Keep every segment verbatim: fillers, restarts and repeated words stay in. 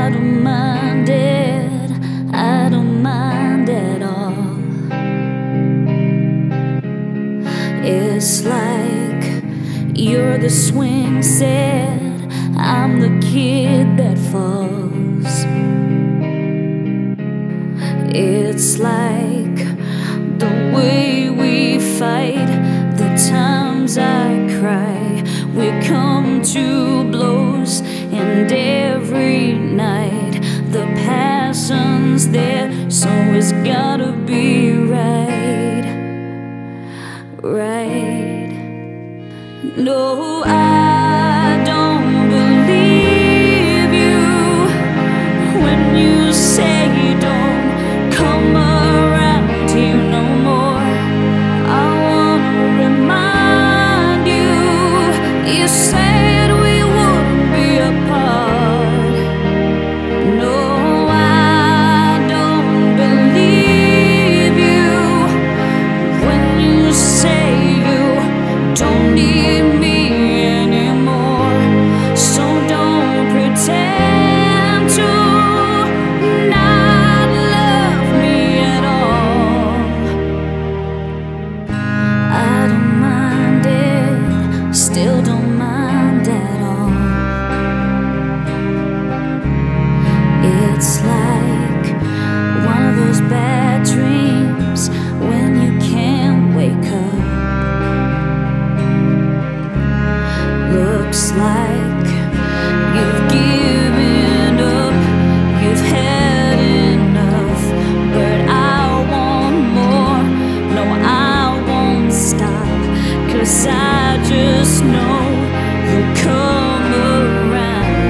I don't mind it, I don't mind at all. It's like you're the swing set, I'm the kid that falls. It's like the way we fight, the times I cry, we come to blows, and every night the passion's there, so it's gotta be right, right. No, I don't believe you when you say you don't come around here no more. I wanna remind you, you said we wouldn't be apart. No, I don't believe you when you say you don't need me anymore. So don't pretend to not love me at all. I don't mind it, still don't mind at all. It's like one of those bad dreams when you can't wake up. Looks like you've given up, you've had enough, but I want more. No, I won't stop, 'cause I just know you'll come around,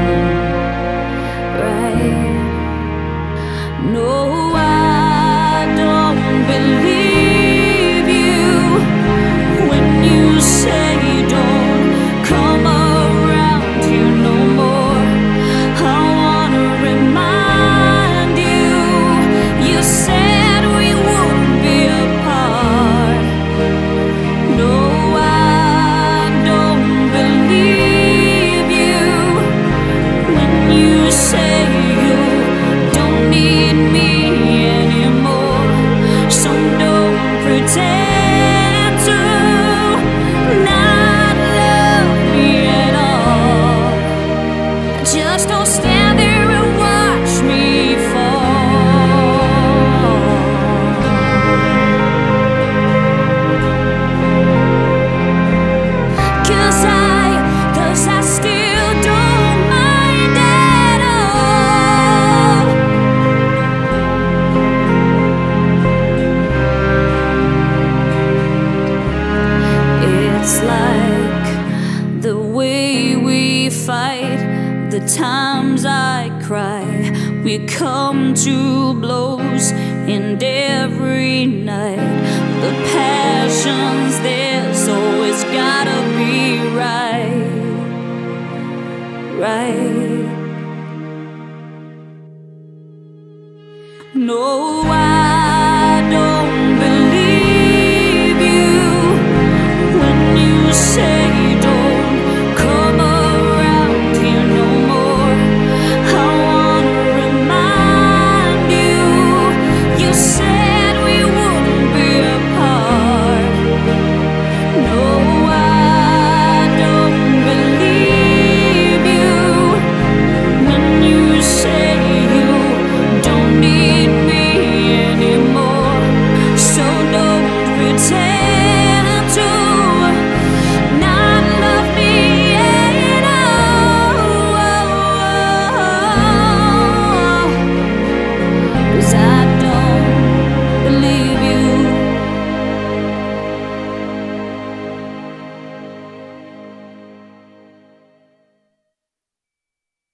right? No, I don't believe you when you say you don't come around here no more. I wanna remind you, you said we wouldn't be apart. No, I don't believe you when you say you don't need me anymore. So don't pretend to not love me at all. Just don't stand there and watch me fall. 'Cause I, 'cause I still don't mind at all. It's like the way we fight, the times I cry, we come to blows, and every night the passion's there, so it's gotta be right, right.